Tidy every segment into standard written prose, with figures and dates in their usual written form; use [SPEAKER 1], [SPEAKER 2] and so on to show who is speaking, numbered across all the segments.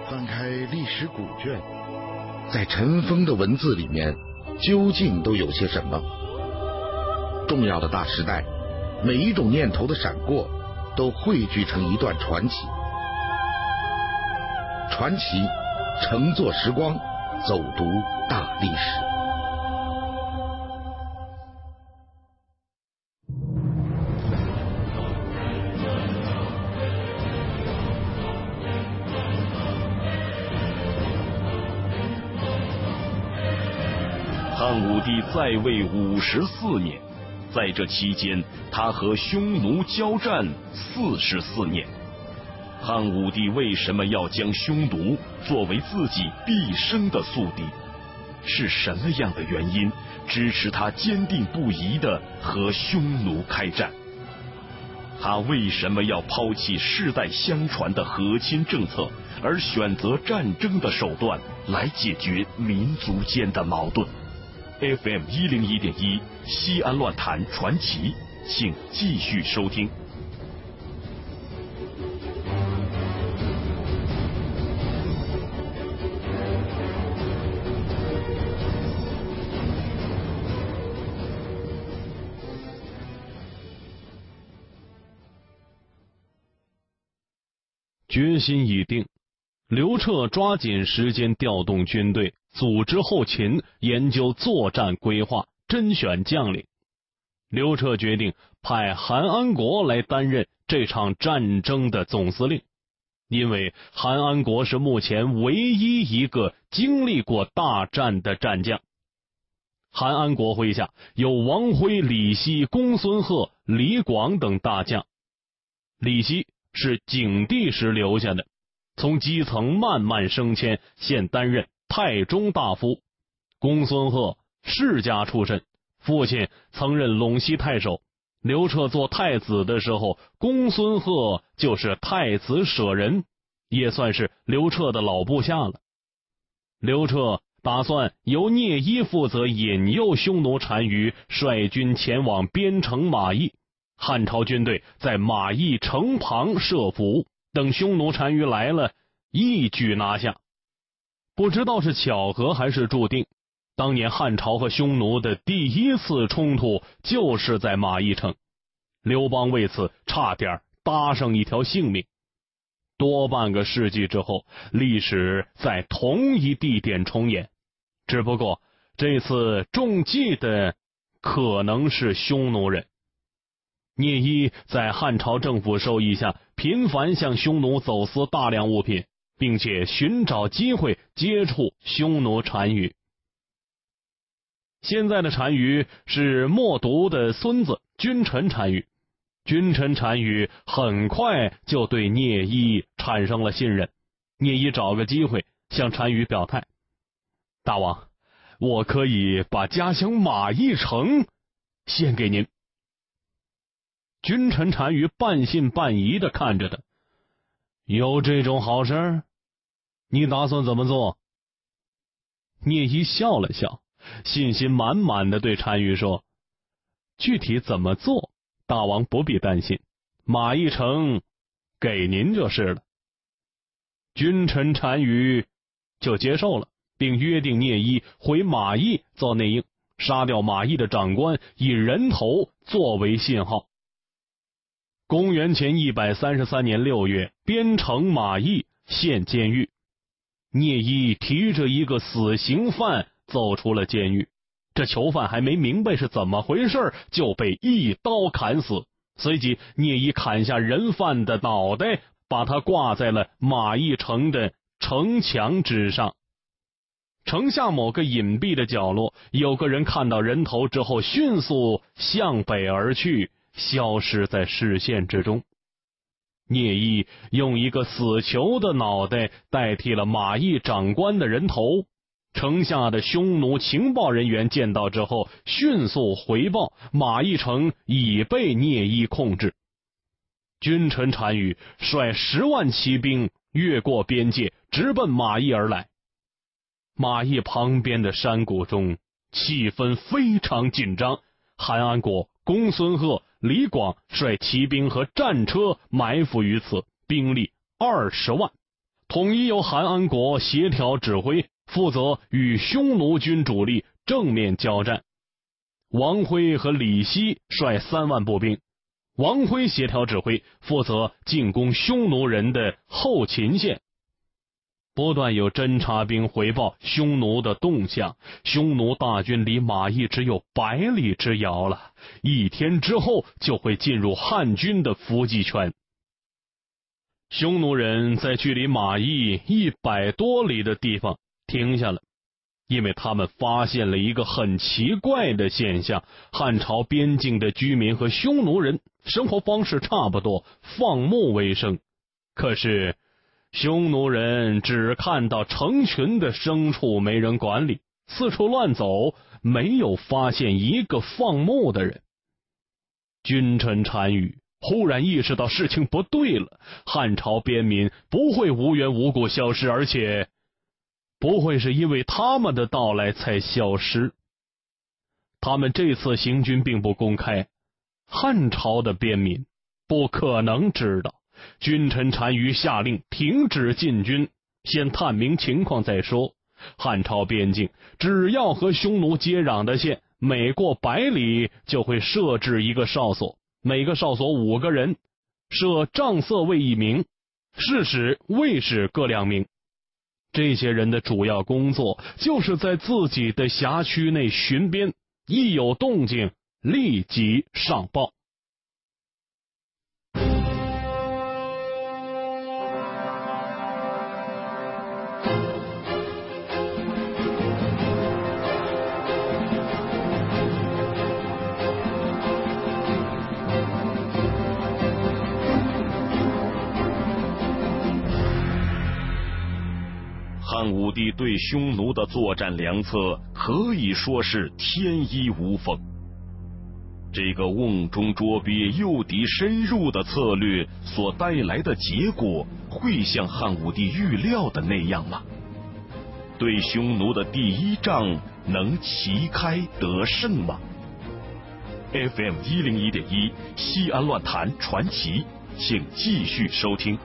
[SPEAKER 1] 翻开历史古卷，在尘封的文字里面，究竟都有些什么？重要的大时代，每一种念头的闪过，都汇聚成一段传奇。传奇乘坐时光，走读大历史。
[SPEAKER 2] 汉武帝在位54年，在这期间，他和匈奴交战44年。汉武帝为什么要将匈奴作为自己毕生的宿敌？是什么样的原因支持他坚定不移地和匈奴开战？他为什么要抛弃世代相传的和亲政策，而选择战争的手段来解决民族间的矛盾？FM 101.1西安乱谈传奇，请继续收听。
[SPEAKER 3] 决心已定，刘彻抓紧时间调动军队，组织后勤，研究作战规划，甄选将领。刘彻决定派韩安国来担任这场战争的总司令，因为韩安国是目前唯一一个经历过大战的战将。韩安国麾下有王辉、李希、公孙贺、李广等大将。李希是景帝时留下的，从基层慢慢升迁，现担任太中大夫。公孙贺世家出身，父亲曾任陇西太守。刘彻做太子的时候，公孙贺就是太子舍人，也算是刘彻的老部下了。刘彻打算由聂一负责引诱匈奴单于，率军前往边城马邑。汉朝军队在马邑城旁设伏，等匈奴单于来了，一举拿下。不知道是巧合还是注定，当年汉朝和匈奴的第一次冲突就是在马邑城，刘邦为此差点搭上一条性命。多半个世纪之后，历史在同一地点重演，只不过这次中计的可能是匈奴人。聂一在汉朝政府授意下，频繁向匈奴走私大量物品，并且寻找机会接触匈奴单于。现在的单于是冒顿的孙子君臣单于，君臣单于很快就对聂一产生了信任。聂一找个机会向单于表态：大王，我可以把家乡马邑城献给您。君臣单于半信半疑地看着他：有这种好事？你打算怎么做？聂一笑了笑，信心满满的对单于说：具体怎么做，大王不必担心，马邑城给您就是了。君臣单于就接受了，并约定聂一回马邑做内应，杀掉马邑的长官，以人头作为信号。公元前133年6月，边城马邑县监狱，聂一提着一个死刑犯走出了监狱。这囚犯还没明白是怎么回事，就被一刀砍死。随即聂一砍下人犯的脑袋，把他挂在了马邑城的城墙之上。城下某个隐蔽的角落，有个人看到人头之后，迅速向北而去，消失在视线之中。聂一用一个死囚的脑袋代替了马邑长官的人头。城下的匈奴情报人员见到之后，迅速回报马邑城已被聂一控制。君臣单于率10万骑兵越过边界，直奔马邑而来。马邑旁边的山谷中，气氛非常紧张。韩安国、公孙贺、李广率骑兵和战车埋伏于此，兵力20万。 统一由韩安国协调指挥，负责与匈奴军主力正面交战。王辉和李希率3万步兵，王辉协调指挥，负责进攻匈奴人的后秦线。不断有侦察兵回报匈奴的动向，匈奴大军离马邑只有100里之遥了，1天之后就会进入汉军的伏击圈。匈奴人在距离马邑100多里的地方停下了，因为他们发现了一个很奇怪的现象：汉朝边境的居民和匈奴人生活方式差不多，放牧为生。可是匈奴人只看到成群的牲畜没人管理，四处乱走，没有发现一个放牧的人。君臣单于忽然意识到事情不对了，汉朝边民不会无缘无故消失，而且不会是因为他们的到来才消失。他们这次行军并不公开，汉朝的边民不可能知道。君臣单于下令停止进军，先探明情况再说。汉朝边境只要和匈奴接壤的县，每过100里就会设置一个哨所，每个哨所5个人，设帐色卫1名，士使、卫士各2名。这些人的主要工作就是在自己的辖区内巡边，一有动静立即上报。
[SPEAKER 2] 汉武帝对匈奴的作战良策可以说是天衣无缝。这个瓮中捉鳖诱敌深入的策略所带来的结果，会像汉武帝预料的那样吗？对匈奴的第1仗能旗开得胜吗？ FM 101.1西安乱谈传奇，请继续收听。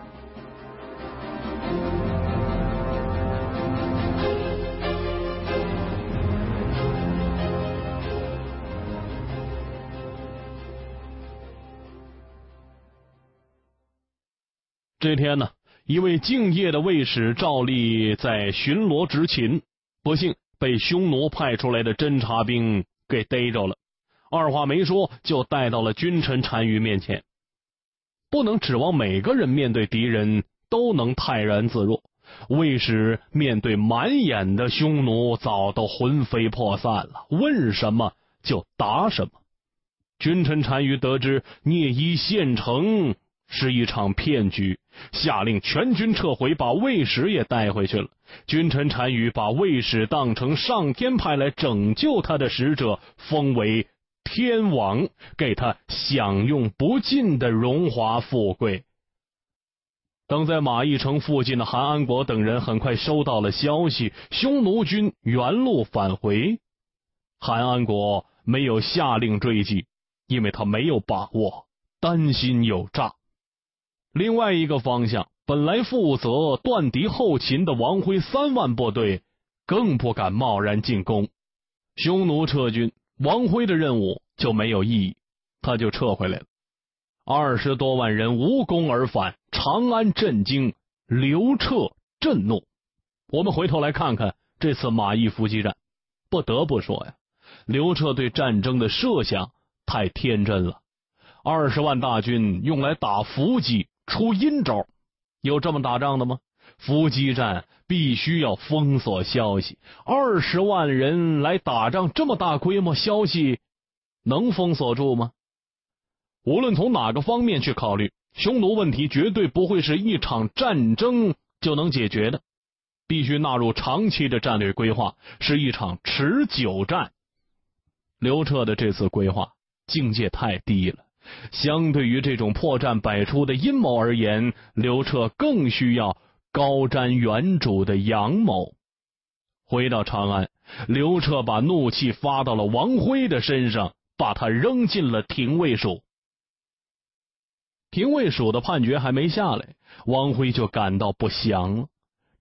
[SPEAKER 3] 这天呢，一位敬业的卫士照例在巡逻执勤，不幸被匈奴派出来的侦察兵给逮着了，二话没说就带到了君臣单于面前。不能指望每个人面对敌人都能泰然自若，卫士面对满眼的匈奴早都魂飞魄散了，问什么就答什么。君臣单于得知聂衣献城是一场骗局，下令全军撤回，把卫士也带回去了。君臣单于把卫士当成上天派来拯救他的使者，封为天王，给他享用不尽的荣华富贵。等在马邑城附近的韩安国等人很快收到了消息，匈奴军原路返回。韩安国没有下令追击，因为他没有把握，担心有诈。另外一个方向，本来负责断敌后勤的王辉3万部队更不敢贸然进攻。匈奴撤军，王辉的任务就没有意义，他就撤回来了。20多万人无功而返，长安震惊，刘彻震怒。我们回头来看看这次马邑伏击战，不得不说呀，刘彻对战争的设想太天真了。20万大军用来打伏击，出阴招，有这么打仗的吗？伏击战必须要封锁消息，20万人来打仗，这么大规模，消息能封锁住吗？无论从哪个方面去考虑，匈奴问题绝对不会是一场战争就能解决的，必须纳入长期的战略规划，是一场持久战。刘彻的这次规划境界太低了，相对于这种破绽百出的阴谋而言，刘彻更需要高瞻远瞩的阳谋。回到长安，刘彻把怒气发到了王辉的身上，把他扔进了廷尉署。廷尉署的判决还没下来，王辉就感到不祥了。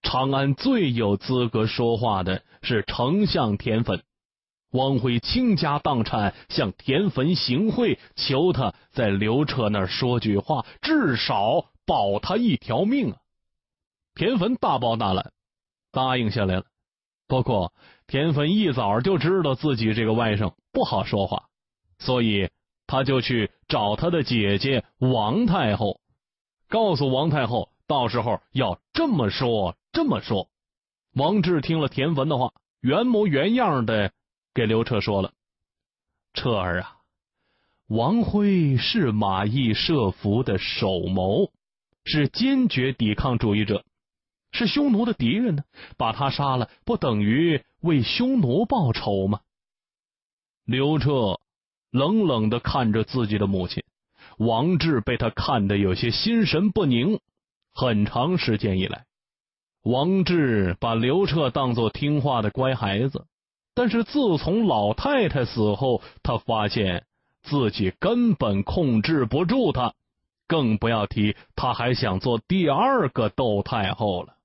[SPEAKER 3] 长安最有资格说话的是丞相田汾。王辉倾家荡产向田汾行贿，求他在刘彻那儿说句话，至少保他一条命啊！田汾大包大揽，答应下来了。不过田汾一早就知道自己这个外甥不好说话，所以他就去找他的姐姐王太后，告诉王太后到时候要这么说这么说。王志听了田汾的话，原模原样的给刘彻说了：彻儿啊，王辉是马邑设伏的首谋，是坚决抵抗主义者，是匈奴的敌人呢，把他杀了，不等于为匈奴报仇吗？刘彻冷冷地看着自己的母亲，王志被他看得有些心神不宁。很长时间以来，王志把刘彻当作听话的乖孩子，但是自从老太太死后，他发现自己根本控制不住他，更不要提他还想做第二个窦太后了。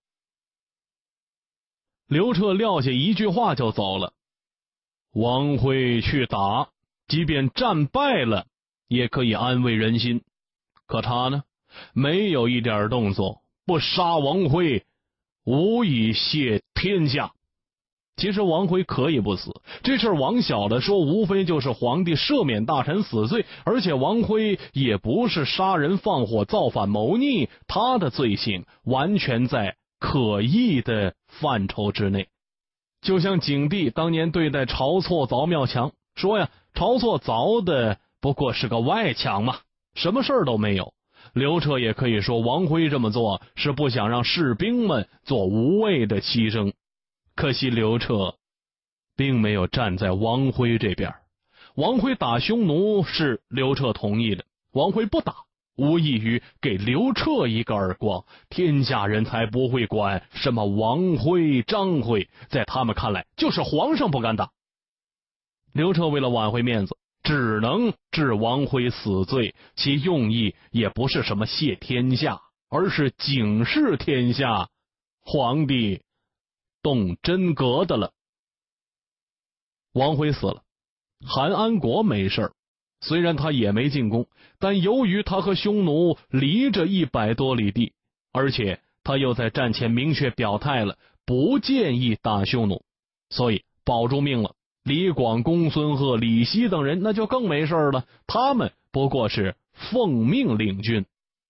[SPEAKER 3] 刘彻撂下一句话就走了：王辉去打，即便战败了也可以安慰人心。可他呢，没有一点动作，不杀王辉无以谢天下。其实王辉可以不死，这事往小了说，无非就是皇帝赦免大臣死罪，而且王辉也不是杀人放火造反谋逆，他的罪行完全在可议的范畴之内。就像景帝当年对待晁错凿庙墙，说呀，晁错凿的不过是个外墙嘛，什么事儿都没有。刘彻也可以说，王辉这么做是不想让士兵们做无谓的牺牲。可惜刘彻并没有站在王辉这边。王辉打匈奴是刘彻同意的，王辉不打，无异于给刘彻一个耳光。天下人才不会管什么王辉、张辉，在他们看来就是皇上不敢打。刘彻为了挽回面子，只能治王辉死罪，其用意也不是什么谢天下，而是警示天下，皇帝动真格的了。王辉死了，韩安国没事，虽然他也没进宫，但由于他和匈奴离着100多里地，而且他又在战前明确表态了，不建议打匈奴，所以保住命了。李广、公孙贺、李希等人那就更没事了，他们不过是奉命领军。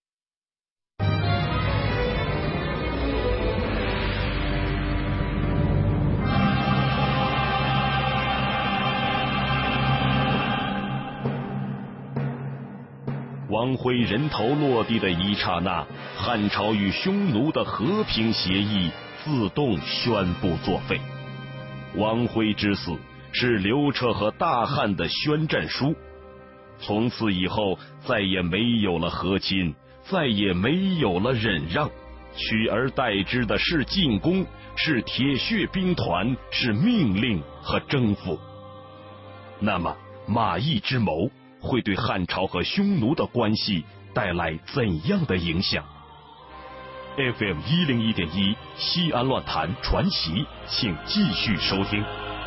[SPEAKER 2] 王辉人头落地的一刹那，汉朝与匈奴的和平协议自动宣布作废。王辉之死是刘彻和大汉的宣战书，从此以后再也没有了和亲，再也没有了忍让，取而代之的是进攻，是铁血兵团，是命令和征服。那么马邑之谋会对汉朝和匈奴的关系带来怎样的影响？ FM 101.1西安乱谈传奇，请继续收听。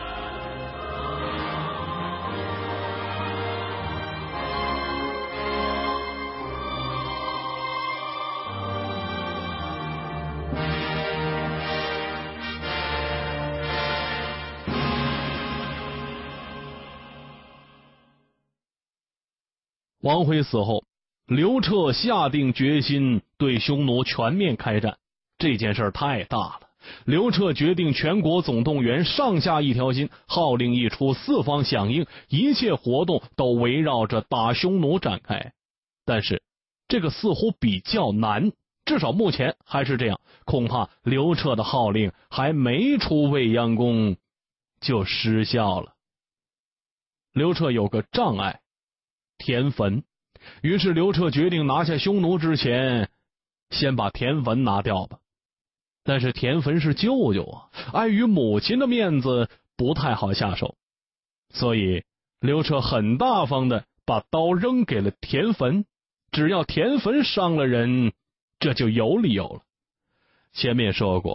[SPEAKER 3] 王辉死后，刘彻下定决心对匈奴全面开战。这件事太大了，刘彻决定全国总动员，上下一条心，号令一出，四方响应，一切活动都围绕着打匈奴展开。但是这个似乎比较难，至少目前还是这样。恐怕刘彻的号令还没出未央宫就失效了。刘彻有个障碍，田汾。于是刘彻决定拿下匈奴之前，先把田汾拿掉吧。但是田汾是舅舅啊，碍于母亲的面子，不太好下手。所以刘彻很大方的把刀扔给了田汾，只要田汾伤了人，这就有理由了。前面说过，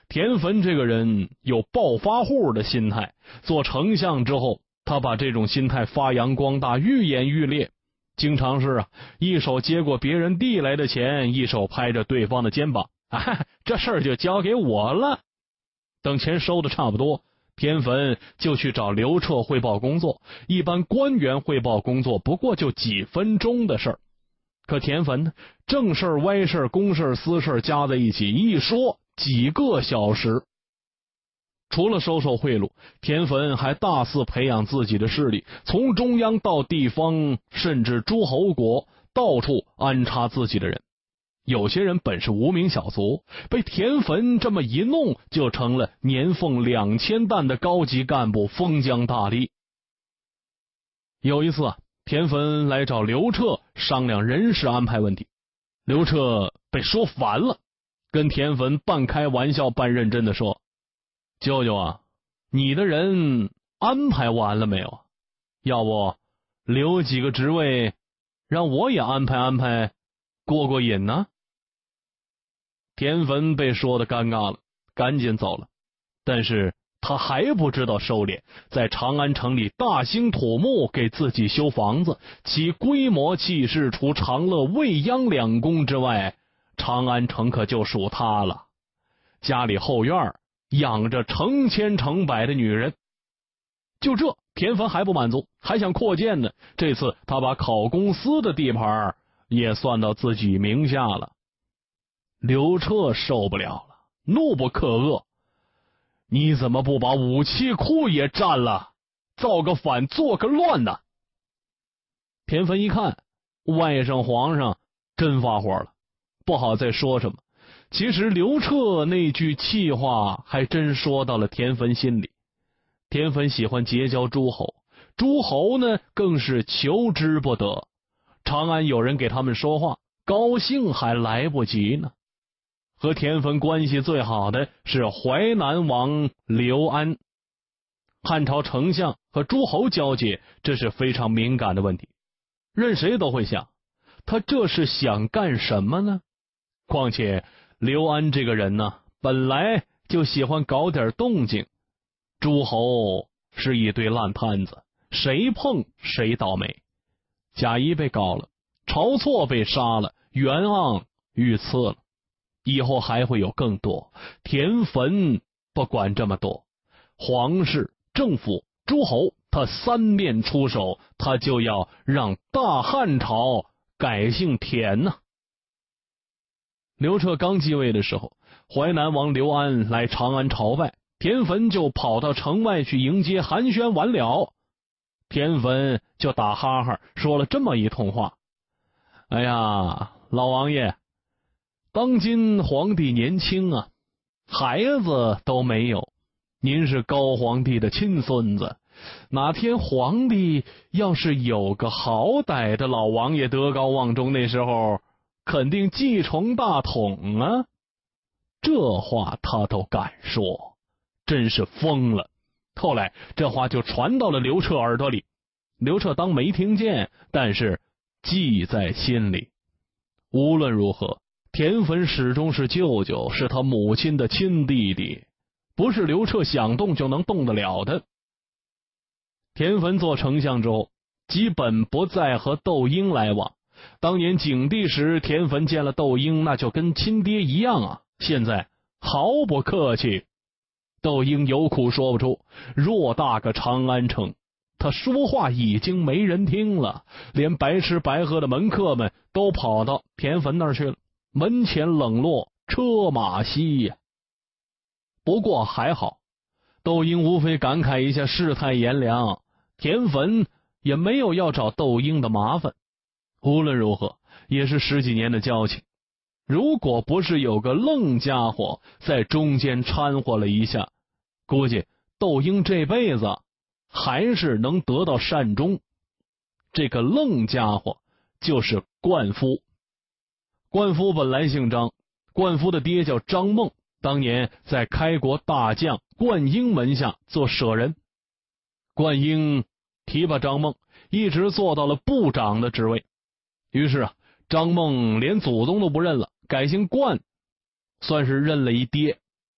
[SPEAKER 3] 田汾这个人有暴发户的心态，做丞相之后，他把这种心态发扬光大，愈演愈烈。经常是一手接过别人递来的钱，一手拍着对方的肩膀，这事儿就交给我了。等钱收的差不多，田汾就去找刘彻汇报工作。一般官员汇报工作不过就几分钟的事儿，可田汾呢，正事儿、歪事儿、公事儿、私事儿加在一起，一说几个小时。除了收受贿赂，田汾还大肆培养自己的势力，从中央到地方，甚至诸侯国，到处安插自己的人。有些人本是无名小卒，被田汾这么一弄，就成了年俸2000担的高级干部，封疆大吏。有一次田汾来找刘彻商量人事安排问题，刘彻被说烦了，跟田汾半开玩笑半认真的说：“舅舅啊，你的人安排完了没有？要不留几个职位让我也安排安排，过过瘾呢？”田汾被说的尴尬了，赶紧走了。但是他还不知道收敛，在长安城里大兴土木，给自己修房子，其规模气势除长乐、未央2宫之外，长安城可就属他了。家里后院养着成千成百的女人。就这，田汾还不满足，还想扩建呢。这次他把考公司的地盘也算到自己名下了。刘彻受不了了，怒不可遏：“你怎么不把武器库也占了？造个反，做个乱呢？”田汾一看，外甥皇上真发火了，不好再说什么。其实刘彻那句气话还真说到了田汾心里。田汾喜欢结交诸侯，诸侯呢更是求之不得。长安有人给他们说话，高兴还来不及呢。和田汾关系最好的是淮南王刘安。汉朝丞相和诸侯交接，这是非常敏感的问题，任谁都会想，他这是想干什么呢？况且刘安这个人呢，本来就喜欢搞点动静，诸侯是一堆烂摊子，谁碰谁倒霉。贾谊被搞了，晁错被杀了，袁盎遇刺了，以后还会有更多。田汾不管这么多，皇室、政府、诸侯，他三面出手，他就要让大汉朝改姓田呢。刘彻刚继位的时候，淮南王刘安来长安朝拜，田汾就跑到城外去迎接，寒暄完了，田汾就打哈哈说了这么一通话：“哎呀，老王爷，当今皇帝年轻啊，孩子都没有，您是高皇帝的亲孙子，哪天皇帝要是有个好歹的，老王爷德高望重，那时候肯定继承大统啊。”这话他都敢说，真是疯了。后来这话就传到了刘彻耳朵里，刘彻当没听见，但是记在心里。无论如何，田汾始终是舅舅，是他母亲的亲弟弟，不是刘彻想动就能动得了的。田汾做丞相之后，基本不再和窦婴来往。当年景帝时，田汾见了窦婴，那就跟亲爹一样啊。现在毫不客气。窦婴有苦说不出，偌大个长安城，他说话已经没人听了，连白吃白喝的门客们都跑到田汾那儿去了，门前冷落，车马稀呀。不过还好，窦婴无非感慨一下世态炎凉，田汾也没有要找窦婴的麻烦。无论如何，也是10几年的交情，如果不是有个愣家伙在中间掺和了一下，估计窦婴这辈子还是能得到善终。这个愣家伙就是灌夫。灌夫本来姓张，灌夫的爹叫张孟，当年在开国大将灌婴门下做舍人。灌婴提拔张孟，一直做到了部长的职位。于是张孟连祖宗都不认了，改姓灌，算是认了一爹。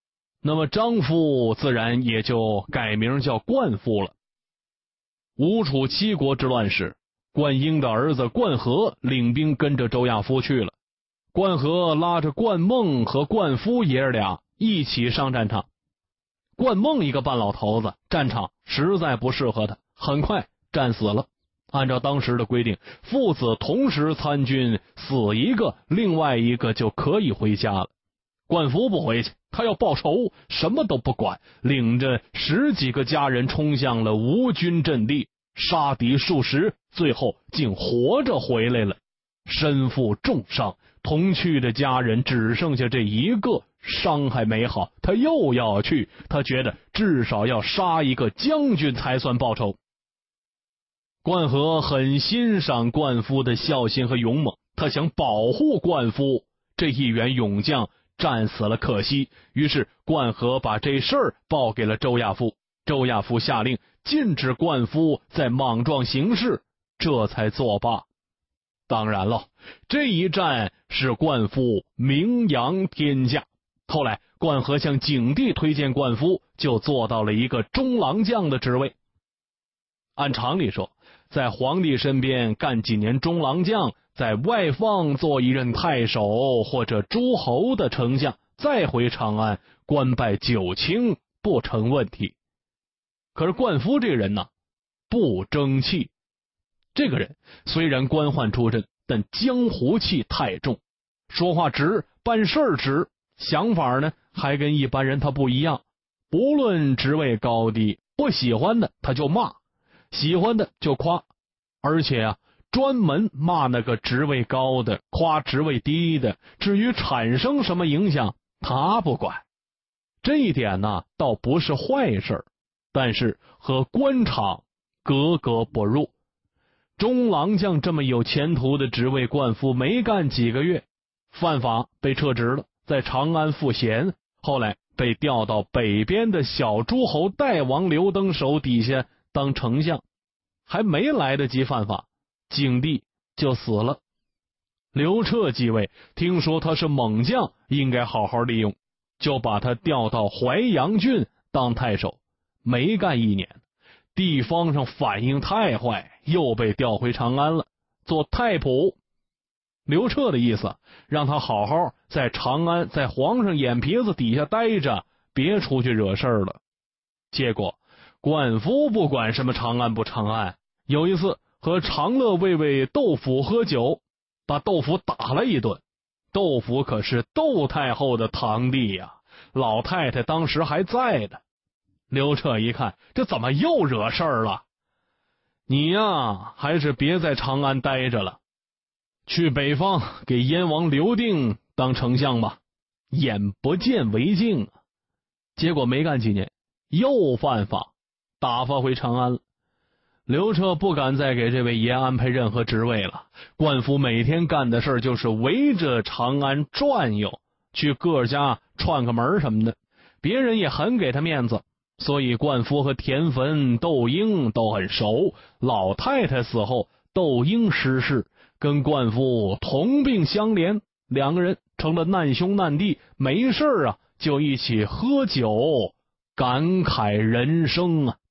[SPEAKER 3] 那么张夫自然也就改名叫冠夫了。吴楚七国之乱时，冠英的儿子冠和领兵跟着周亚夫去了。冠和拉着冠孟和冠夫爷儿俩一起上战场。冠孟一个半老头子，战场实在不适合他，很快战死了。按照当时的规定，父子同时参军，死一个，另外一个就可以回家了。冠夫不回去，他要报仇，什么都不管，领着10几个家人冲向了吴军阵地，杀敌数十，最后竟活着回来了，身负重伤，同去的家人只剩下这一个，伤还没好，他又要去，他觉得至少要杀一个将军才算报仇。冠和很欣赏冠夫的孝心和勇猛，他想保护冠夫，这一员勇将战死了可惜，于是冠和把这事儿报给了周亚夫。周亚夫下令禁止冠夫再莽撞行事，这才作罢。当然了，这一战使冠夫名扬天下。后来冠和向景帝推荐冠夫，就做到了一个中郎将的职位。按常理说，在皇帝身边干几年中郎将，在外方做一任太守或者诸侯的丞相，再回长安官拜九卿不成问题。可是冠夫这个人呢，不争气。这个人虽然官宦出身，但江湖气太重，说话直，办事直，想法呢还跟一般人他不一样。不论职位高低，不喜欢的他就骂，喜欢的就夸，而且啊，专门骂那个职位高的，夸职位低的，至于产生什么影响他不管。这一点呢倒不是坏事，但是和官场格格不入。中郎将这么有前途的职位，冠夫没干几个月，犯法被撤职了，在长安赋闲，后来被调到北边的小诸侯代王刘登手底下当丞相，还没来得及犯法，景帝就死了。刘彻继位，听说他是猛将，应该好好利用，就把他调到淮阳郡当太守。没干1年，地方上反应太坏，又被调回长安了，做太仆。刘彻的意思，让他好好在长安，在皇上眼皮子底下待着，别出去惹事了。结果冠夫不管什么长安不长安，有一次和长乐卫尉窦府喝酒，把窦府打了一顿。窦府可是窦太后的堂弟呀，老太太当时还在的。刘彻一看，这怎么又惹事儿了？你呀，还是别在长安待着了，去北方给燕王刘定当丞相吧，眼不见为净啊。结果没干几年，又犯法，打发回长安了。刘彻不敢再给这位爷安排任何职位了，冠夫每天干的事就是围着长安转悠，去各家串个门什么的，别人也很给他面子，所以冠夫和田汾、窦婴都很熟。老太太死后，窦婴失势，跟冠夫同病相怜，两个人成了难兄难弟，没事啊就一起喝酒，感慨人生啊。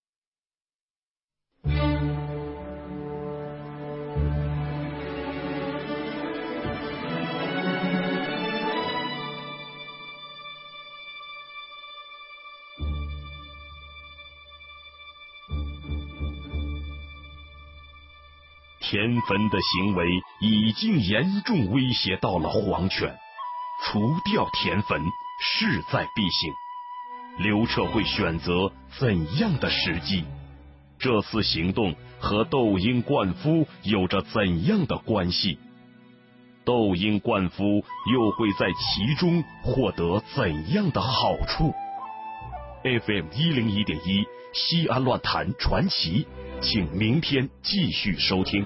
[SPEAKER 2] 田汾的行为已经严重威胁到了皇权，除掉田汾势在必行。刘彻会选择怎样的时机？这次行动和窦婴、冠夫有着怎样的关系？窦婴、冠夫又会在其中获得怎样的好处？ FM 101.1西安乱谈传奇，请明天继续收听。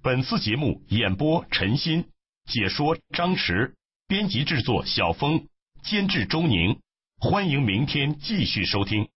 [SPEAKER 2] 本次节目演播陈鑫，解说张弛，编辑制作小峰，监制周宁。欢迎明天继续收听。